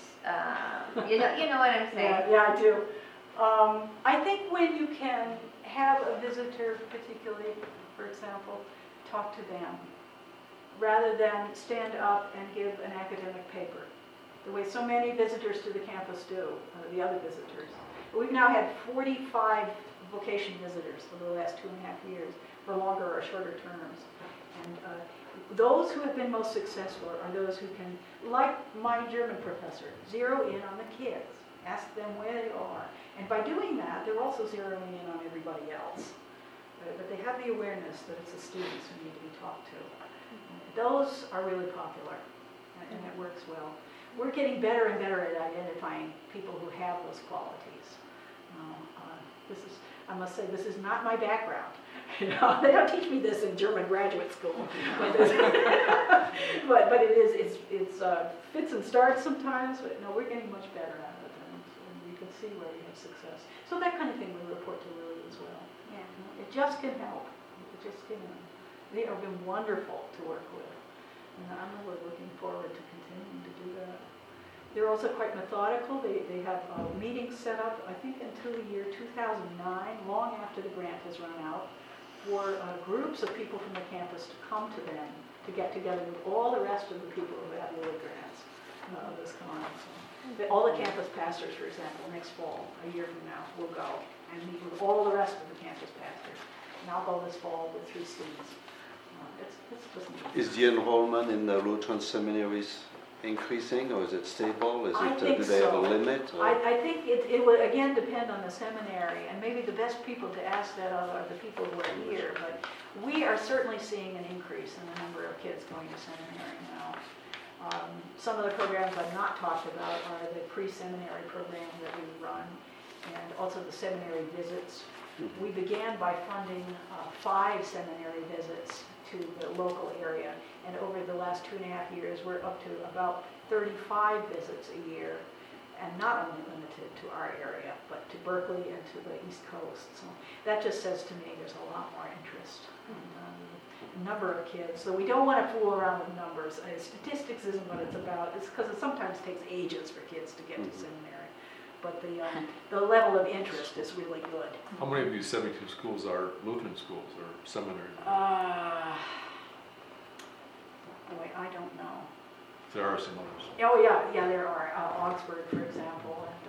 you know what I'm saying? Yeah, I do. I think when you can have a visitor, particularly, for example, talk to them, rather than stand up and give an academic paper, the way so many visitors to the campus do, the other visitors. We've now had 45 vocation visitors for the last 2.5 years, for longer or shorter terms. And those who have been most successful are those who can, like my German professor, zero in on the kids, ask them where they are. And by doing that, they're also zeroing in on everybody else. But they have the awareness that it's the students who need to be talked to. Those are really popular, and it works well. We're getting better and better at identifying people who have those qualities. I must say, this is not my background. They don't teach me this in German graduate school. But it is, it's fits and starts sometimes, but no, we're getting much better at it, and you can see where we have success. So that kind of thing we report to Lilly as well. Yeah. It just can help. It just can. They have been wonderful to work with. And I'm really looking forward to continuing to do that. They're also quite methodical. They have meetings set up, I think, until the year 2009, long after the grant has run out, for groups of people from the campus to come to them to get together with all the rest of the people who have Lilly grants of this kind. So, all the campus pastors, for example, next fall, a year from now, will go and meet with all the rest of the campus pastors. And I'll go this fall with 3 students. It's just nice. Is the enrollment in the Lutheran seminaries increasing, or is it stable? I think do they have a so. limit? Or? I think it will again depend on the seminary, and maybe the best people to ask that of are the people who are here. But we are certainly seeing an increase in the number of kids going to seminary now. Some of the programs I've not talked about are the pre-seminary program that we run, and also the seminary visits. We began by funding 5 seminary visits to the local area, and over the last 2.5 years, we're up to about 35 visits a year. and not only limited to our area, but to Berkeley and to the East Coast. So that just says to me there's a lot more interest. And, number of kids. So we don't want to fool around with numbers. Statistics isn't what it's about. It's because it sometimes takes ages for kids to get to seminary. But the level of interest is really good. How many of these 72 schools are Lutheran schools or seminaries? Boy, I don't know. There are some others. Oh, yeah, there are. Augsburg, for example, and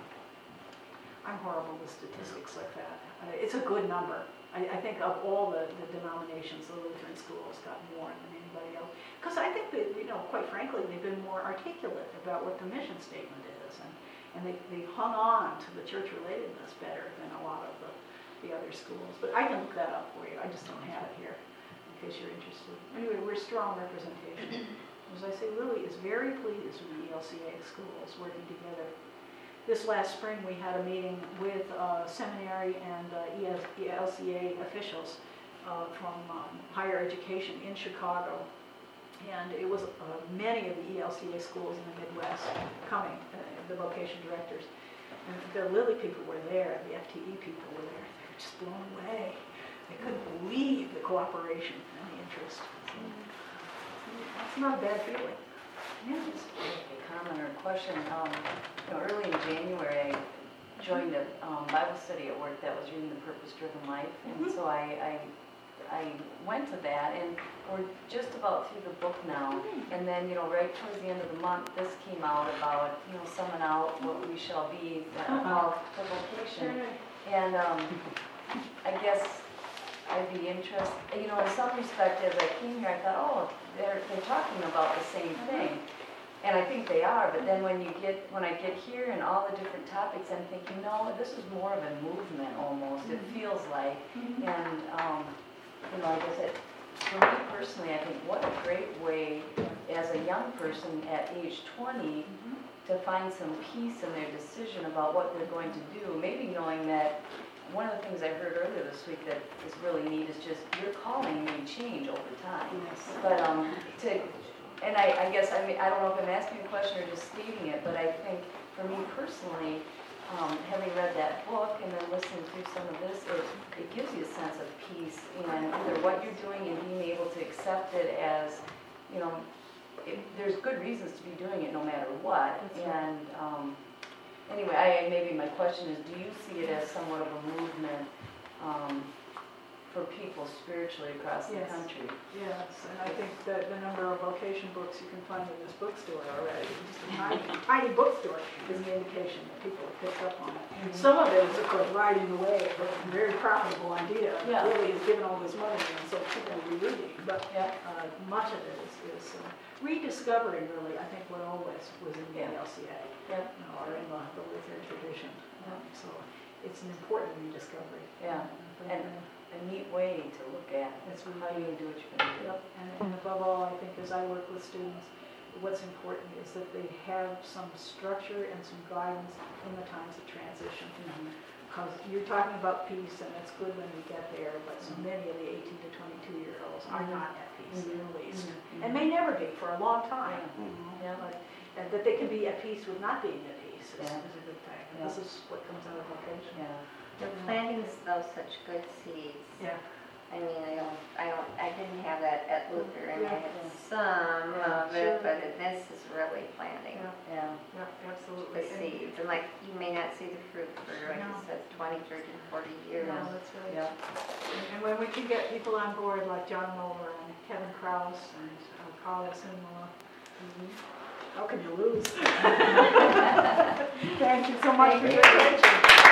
I'm horrible with statistics like that. It's a good number. I think of all the denominations, the Lutheran schools got more than anybody else. Because I think that, quite frankly, they've been more articulate about what the mission statement is. And they've hung on to the church relatedness better than a lot of the other schools. But I can look that up for you. I just don't have it here in case you're interested. Anyway, we're strong representation. As I say, Lily is very pleased with the ELCA schools working together. This last spring, we had a meeting with seminary and ELCA officials from higher education in Chicago. And it was many of the ELCA schools in the Midwest coming, the vocation directors. And the Lily people were there, the FTE people were there. They were just blown away. They couldn't believe the cooperation and the interest. So, that's not a bad feeling. Yeah, just a comment or a question. Early in January, I joined a Bible study at work that was reading The Purpose-Driven Life, and so I went to that, and we're just about through the book now. And then, right towards the end of the month, this came out about, summing out what we shall be, called the vocation. And I guess I'd be interested, in some respect, as I came here, I thought, oh, they're talking about the same thing. And I think they are, but then when I get here and all the different topics, I'm thinking, no, this is more of a movement almost, it feels like. And, I guess for me personally, I think what a great way as a young person at age 20 to find some peace in their decision about what they're going to do, maybe knowing that one of the things I heard earlier this week that is really neat is just your calling may change over time. Yes. But I guess, I don't know if I'm asking a question or just stating it, but I think for me personally, having read that book and then listening through some of this, it gives you a sense of peace in either what you're doing and being able to accept it as, there's good reasons to be doing it no matter what. And anyway, maybe my question is, do you see it as somewhat of a movement for people spiritually across the country? Yes, and I think that the number of vocation books you can find in this bookstore already, just a tiny bookstore, is an indication that people have picked up on it. Some of it is, of course, riding the wave, a very profitable idea. Yeah. Really has given all this money, and so people are reading. But much of it is rediscovering, really, I think, what always was in the LCA, or in the Lutheran tradition. So it's an important rediscovery. Yeah. And a neat way to look at how you do what you're going to do. Yep. And above all, I think as I work with students, what's important is that they have some structure and some guidance in the times of transition. Because you're talking about peace, and it's good when we get there, but so many of the 18 to 22-year-olds are not at peace in the least, and may never be for a long time. But that they can be at peace with not being at peace is a good thing. And this is what comes out of vocation. They're planting those such good seeds. Yeah. I mean, I didn't have that at Luther, and I had some of Sure. it, but this is really planting Yeah, absolutely. the seeds. And like, you may not see the fruit for, like you said, 20, 30, 40 years. No, that's right. And when we can get people on board like John Moeller and Kevin Krause and Carl Sinmula, how can you lose? Thank you so much for your attention.